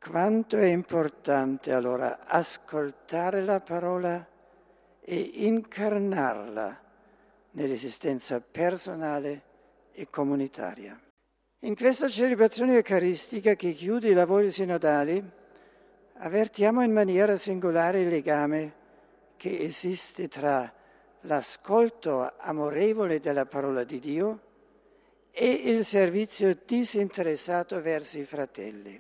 Quanto è importante allora ascoltare la parola e incarnarla nell'esistenza personale e comunitaria. In questa celebrazione eucaristica che chiude i lavori sinodali, avvertiamo in maniera singolare il legame che esiste tra l'ascolto amorevole della parola di Dio e il servizio disinteressato verso i fratelli.